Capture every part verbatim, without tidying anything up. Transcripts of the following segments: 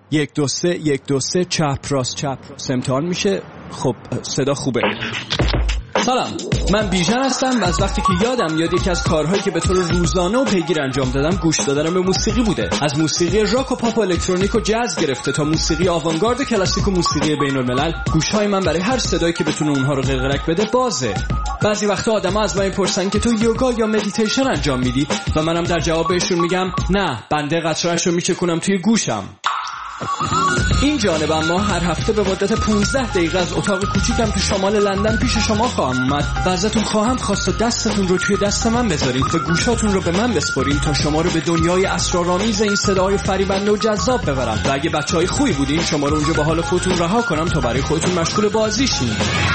یک دو سه یک دو سه چپ راست چپ راست امتحان میشه. خب صدا خوبه. سلام، من بیژن هستم و از وقتی که یادم میاد یکی از کارهایی که به طور روزانه و پیگیر انجام دادم گوش دادن به موسیقی بوده. از موسیقی راک و پاپ و الکترونیک و جاز گرفته تا موسیقی آوانگارد و کلاسیک و موسیقی بین الملل، گوشهای من برای هر صدایی که بتونه اونها رو قلقلک بده بازه. بعضی وقتا آدما از من میپرسن که تو یوگا یا مدیتیشن انجام میدی و منم در جواب بهشون میگم نه، بنده قطره‌اشو میچکونم توی گوشم. این جانب اما هر هفته به مدت پانزده دقیقه از اتاق کوچیکم تو شمال لندن پیش شما خواهم اومد و ازتون خواهم خواست و دستتون رو توی دست من بذارید و گوشاتون رو به من بسپارین تا شما رو به دنیای اسرارآمیز این صداهای فریبنده و جذاب ببرم و اگه بچهای خوبی بودین شما رو اونجا به حال خودتون رها کنم تا برای خودتون مشغول بازی شین.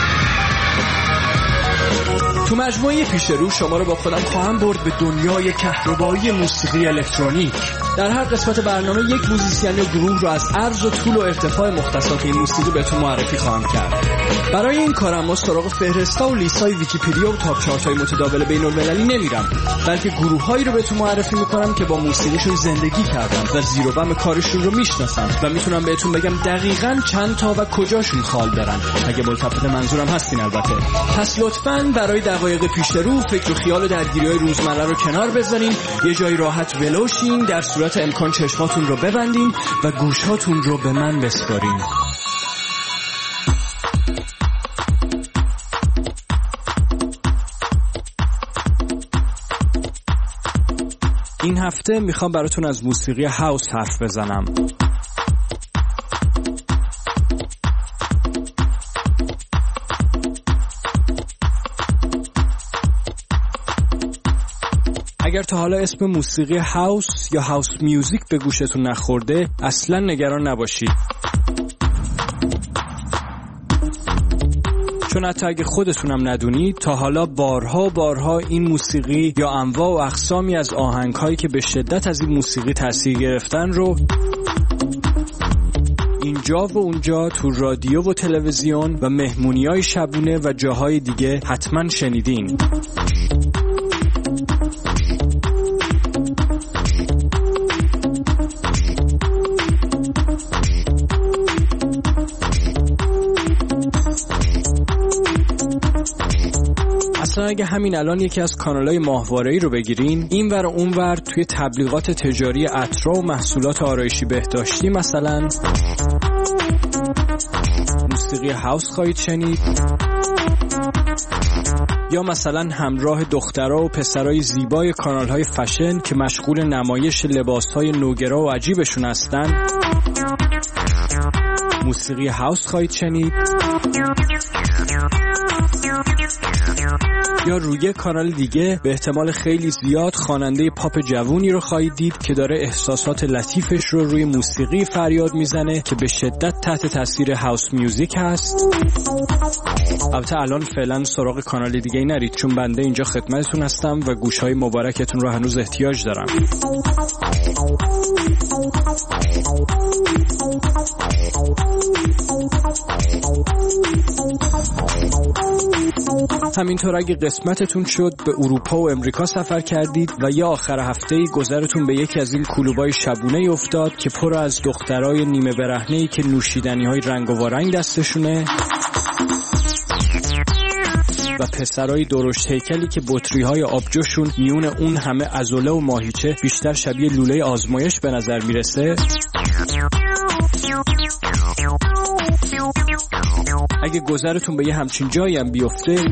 تو مجموعه پیش رو شما رو با خودم خواهم برد به دنیای کهربایی موسیقی الکترونیک. در هر قسمت برنامه یک موزیسین یا گروه رو از عرض و طول و ارتفاع مختصات این موسیقی بهتون معرفی خواهم کرد. برای این کارم ما سراغ فهرستا و لیستای ویکی‌پدیا و تاپ چارت‌های متداول بین المللی نمیرم، بلکه گروه‌هایی رو بهتون معرفی میکنم که با موسیقیشون زندگی کردن و زیر و بم کارشون رو میشناسن و میتونم بهتون بگم دقیقاً چند تا و کجاشون خال دارن، اگه ملتفت منظورم هستین البته. پس لطفاً برای دقایق پیش رو فکر و خیال و درگیری‌های روزمره رو کنار بذارین، یه جای راحت ولوشین، در صورت امکان چشماتون رو ببندین و گوشاتون رو به من بسپارین. این هفته میخوام براتون از موسیقی هاوس حرف بزنم. اگر تا حالا اسم موسیقی هاوس یا هاوس میوزیک به گوشتون نخورده اصلا نگران نباشید، چون حتی اگه خودتونم ندونید تا حالا بارها بارها این موسیقی یا انواع و اقسامی از آهنگ‌هایی که به شدت از این موسیقی تاثیر گرفتن رو اینجا و اونجا تو رادیو و تلویزیون و مهمونی‌های شبونه و جاهای دیگه حتما شنیدین. اصلا اگه همین الان یکی از کانالای ماهواره‌ای رو بگیرین این ور و اون ور توی تبلیغات تجاری عطر و محصولات آرایشی بهداشتی مثلا موسیقی هاوس خواهید شنید، یا مثلا همراه دخترها و پسرای زیبای کانال‌های فشن که مشغول نمایش لباس‌های نوگرا و عجیبشون هستن موسیقی هاوس خواهید شنید، یا روی کانال دیگه به احتمال خیلی زیاد خواننده پاپ جوونی رو خواهید دید که داره احساسات لطیفش رو روی موسیقی فریاد میزنه که به شدت تحت تاثیر هاوس میوزیک هست. البته الان فعلا سراغ کانال دیگه ای نرید چون بنده اینجا خدمتتون هستم و گوشهای مبارکتون رو هنوز احتیاج دارم. همینطور اگه قسمتتون شد به اروپا و امریکا سفر کردید و یا آخر هفته‌ای گذرتون به یکی از این کلوبای شبونه افتاد که پر از دخترای نیمه برهنه‌ای که نوشیدنی‌های رنگ و وارنگ دستشونه و پسرای درشت هیکلی که بطری‌های آبجوشون میون اون همه عضله و ماهیچه بیشتر شبیه لوله آزمایش به نظر میرسه، اگه گذرتون به یه همچین جایی هم بیفته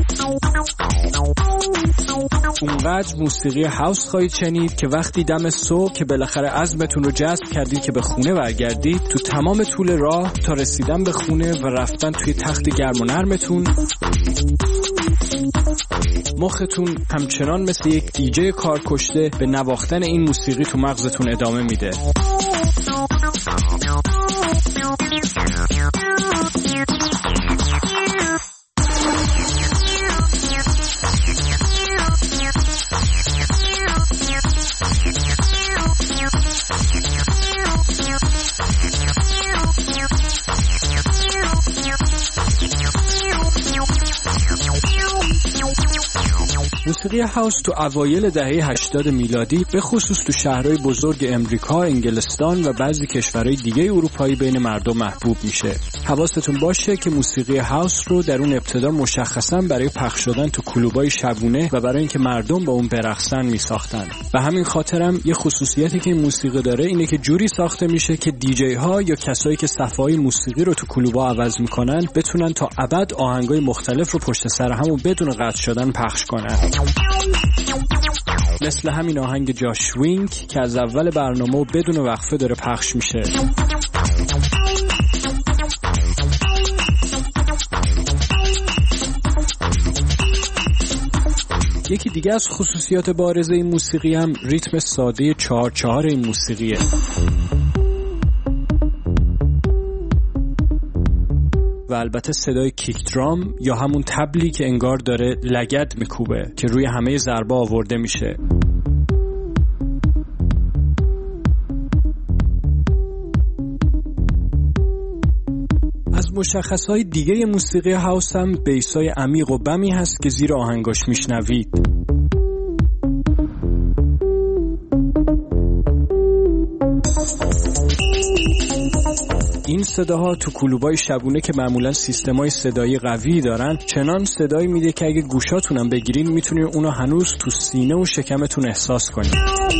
اونقدر موسیقی هاوس خواهید شنید که وقتی دم صبح که بالاخره عزمتون رو جذب کردید که به خونه برگردید تو تمام طول راه تا رسیدن به خونه و رفتن توی تخت گرم و نرمتون مختون همچنان مثل یک دیجی کار کشته به نواختن این موسیقی تو مغزتون ادامه میده. موسیقی هاوس تو اوایل دهه هشتاد میلادی به خصوص تو شهرهای بزرگ امریکا، انگلستان و بعضی کشورهای دیگه اروپایی بین مردم محبوب میشه. حواستون باشه که موسیقی هاوس رو در اون ابتدا مشخصاً برای پخش شدن تو کلوبای شبونه و برای اینکه مردم با اون برقصن میساختن. و همین خاطرم یه خصوصیتی که این موسیقی داره اینه که جوری ساخته میشه که دیجی ها یا کسایی که صفحه‌های موسیقی رو تو کلوبا عوض میکنن بتونن تا ابد آهنگای مختلف رو پشت سر هم و بدون قطع شدن پخش کنن. مثل همین آهنگ جاش وینگ که از اول برنامه و بدون وقفه داره پخش میشه. یکی دیگه از خصوصیات بارز این موسیقی هم ریتم ساده چهار چهار این موسیقیه. و البته صدای کیک درام یا همون تبلی که انگار داره لگد میکوبه که روی همه ضربه آورده میشه. از مشخصهای دیگه موسیقی هاوس هم بیسای عمیق و بمی هست که زیر آهنگاش میشنوید. این صداها تو کلوبای شبونه که معمولا سیستمای صدایی قوی دارن چنان صدایی میده که اگه گوشاتونم بگیرین میتونین اونو هنوز تو سینه و شکمتون احساس کنین.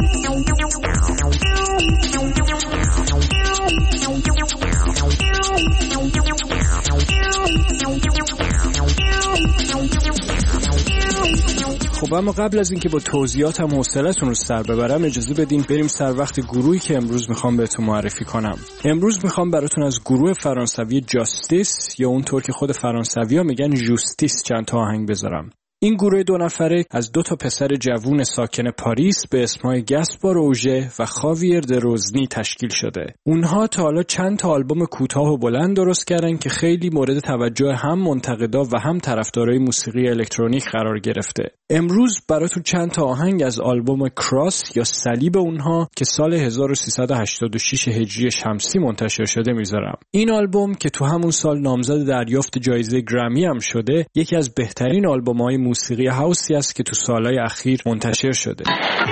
خب اما قبل از اینکه با توضیحاتم حوصله‌تون رو سر ببرم اجازه بدین بریم سر وقت گروهی که امروز میخوام بهتون معرفی کنم. امروز میخوام براتون از گروه فرانسوی جاستیس یا اونطور که خود فرانسوی‌ها میگن جوستیس چند تا آهنگ بذارم. این گروه دو نفره از دو تا پسر جوون ساکن پاریس به اسمهای گاسپار اوژه و خاویر دروزنی تشکیل شده. اونها تا حالا چند تا آلبوم کوتاه و بلند درست کردن که خیلی مورد توجه هم منتقدا و هم طرفدارای موسیقی الکترونیک قرار گرفته. امروز براتون چند تا آهنگ از آلبوم کراس یا صلیب اونها که سال هزار و سیصد و هشتاد و شش هجری شمسی منتشر شده میذارم. این آلبوم که تو همون سال نامزد دریافت جایزه گرمی هم شده، یکی از بهترین آلبوم‌های موسیقی هاوسی است که تو سالهای اخیر منتشر شده.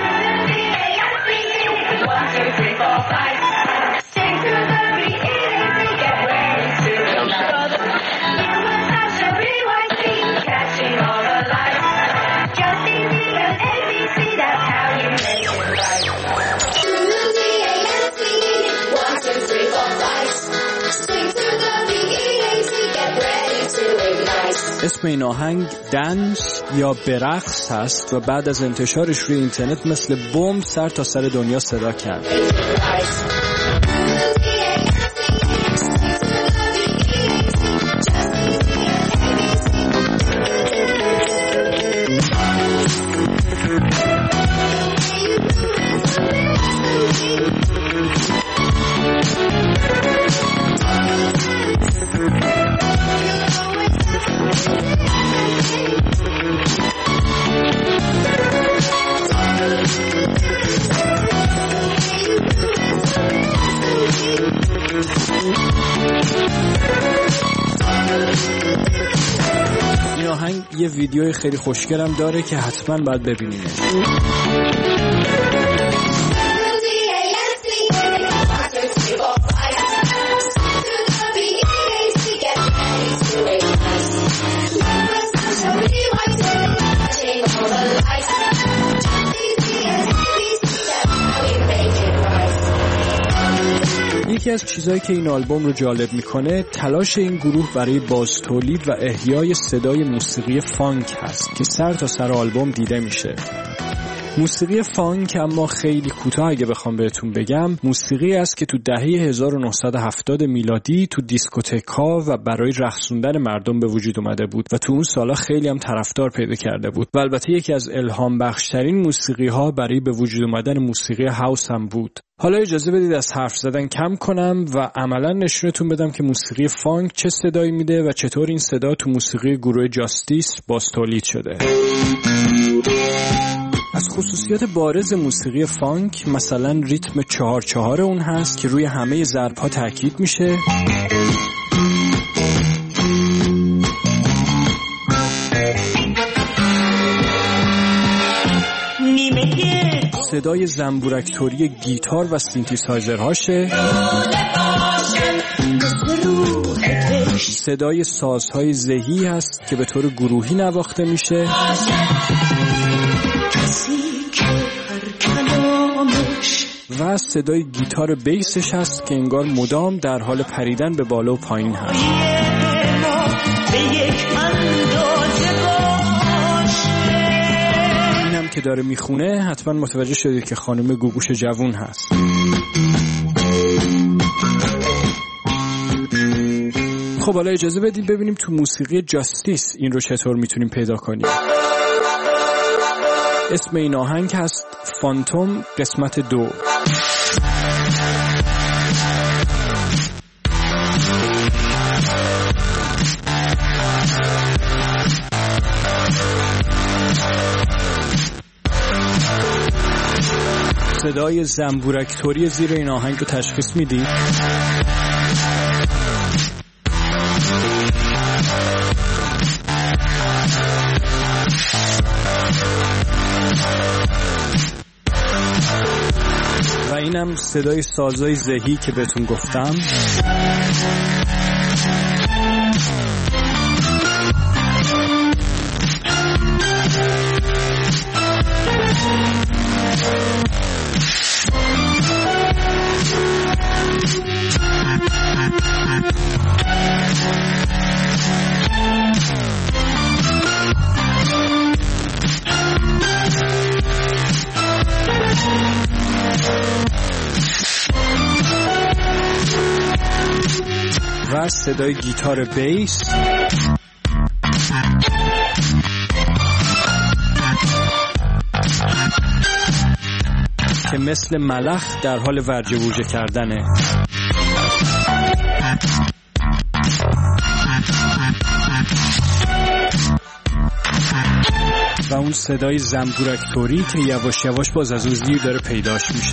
اسم این آهنگ دنس یا برقص هست و بعد از انتشارش روی اینترنت مثل بمب سر تا سر دنیا صدا کرد. این آهنگ یه ویدیوی خیلی خوشگلم داره که حتما باید ببینینش. یکی از چیزایی که این آلبوم رو جالب میکنه تلاش این گروه برای بازتولید و احیای صدای موسیقی فانک هست که سر تا سر آلبوم دیده میشه. موسیقی فانک اما خیلی کوتاه اگه بخوام بهتون بگم موسیقی است که تو دهه هزار و نهصد و هفتاد میلادی تو دیسکوتک‌ها و برای رقصوندن مردم به وجود اومده بود و تو اون سالا خیلی هم طرفدار پیدا کرده بود و البته یکی از الهام بخشترین موسیقی ها برای به وجود اومدن موسیقی هاوس هم بود. حالا اجازه بدید از حرف زدن کم کنم و عملا نشونتون بدم که موسیقی فانک چه صدایی میده و چطور این صدا تو موسیقی گروه جاستیس باز تولید شده. از خصوصیات بارز موسیقی فانک مثلا ریتم چهار چهار اون هست که روی همه ضرب‌ها تاکید میشه صدای زنبورک‌توری گیتار و سینتیسایزرهاشه، صدای سازهای ذهی هست که به طور گروهی نواخته میشه، و صدای گیتار بیسش هست که انگار مدام در حال پریدن به بالا و پایین هست. اینم که داره میخونه حتما متوجه شدید که خانم گوگوش جوون هست. خب حالا اجازه بدیم ببینیم تو موسیقی جاستیس این رو چطور میتونیم پیدا کنیم. اسم این آهنگ هست فانتوم قسمت دو. صدای زنبورک‌توری زیر این آهنگ رو تشخیص میدید؟ و اینم صدای سازای ذهی که بهتون گفتم. و صدای گیتار بیس که مثل ملخ در حال ورجه ووجه کردنه. و اون صدای زنبورک‌توری که یواش یواش باز از اون زیر داره پیداش میشه.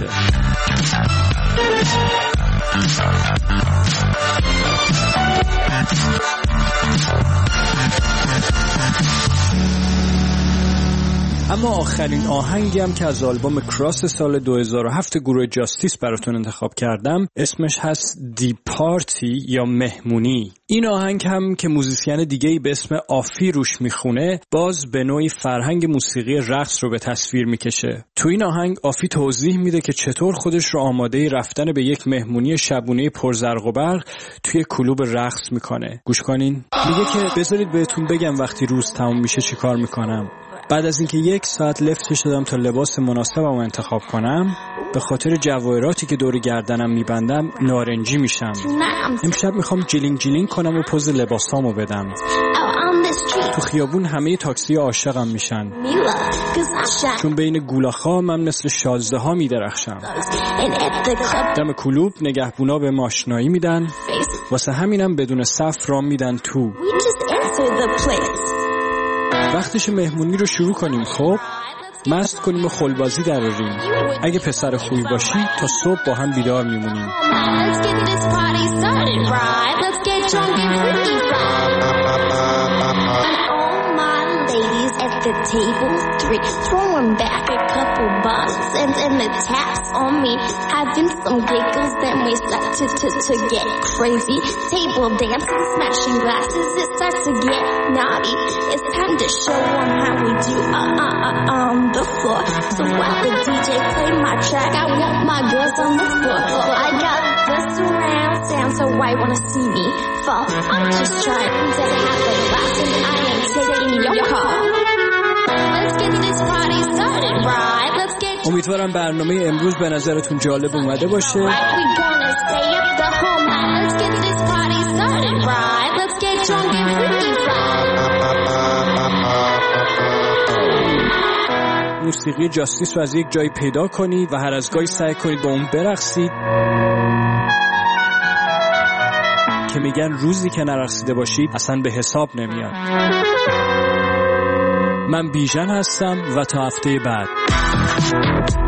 اما آخرین آهنگی هم که از آلبوم کراس سال دو هزار و هفت گروه جاستیس براتون انتخاب کردم اسمش هست دی پارتی یا مهمونی. این آهنگ هم که موزیسین دیگه‌ای به اسم آفی روش میخونه باز به نوعی فرهنگ موسیقی رقص رو به تصویر میکشه. تو این آهنگ آفی توضیح میده که چطور خودش رو آماده رفتن به یک مهمونی شبونه پرزرق و برق توی کلوب رقص میکنه. گوش کنین. میگه که بذارید بهتون بگم وقتی روز تموم میشه چی کار میکنم. بعد از اینکه یک ساعت لفت شدم تا لباس مناسبم رو انتخاب کنم، به خاطر جواهراتی که دور گردنم میبندم نارنجی میشم. امشب میخوام جیلینگ جیلینگ کنم و پوز لباسامو بدم. تو خیابون همه تاکسی عاشقم میشن، چون بین گولاخا من مثل شازده ها میدرخشم. دم کلوب نگهبونا به ماشنایی میدن، واسه همینم بدون صف رام میدن تو. وقتش مهمونی رو شروع کنیم. خب مست کنیم و خلبازی دراریم. اگه پسر خوبی باشی تا صبح با هم بیدار میمونیم. The table three, throwing back a couple bottles and, and the taps on me, having some giggles, then we start to, to, to get crazy, table dancing, smashing glasses, it starts to get naughty, it's time to show them how we do uh, uh, uh, on the floor, so while the D J play my track, I want my girls on the floor, I got the surround sound, so why wanna see me fall, I'm just trying to have a glass and I ain't taking your call. امیدوارم برنامه امروز به نظرتون جالب اومده باشه. موسیقی جاستیس رو از یک جایی پیدا کنید و هر از گاهی سعی کنید با اون برقصید، که میگن روزی که نرقصیده باشید اصلا به حساب نمیاد. من بیژن هستم و تا هفته بعد.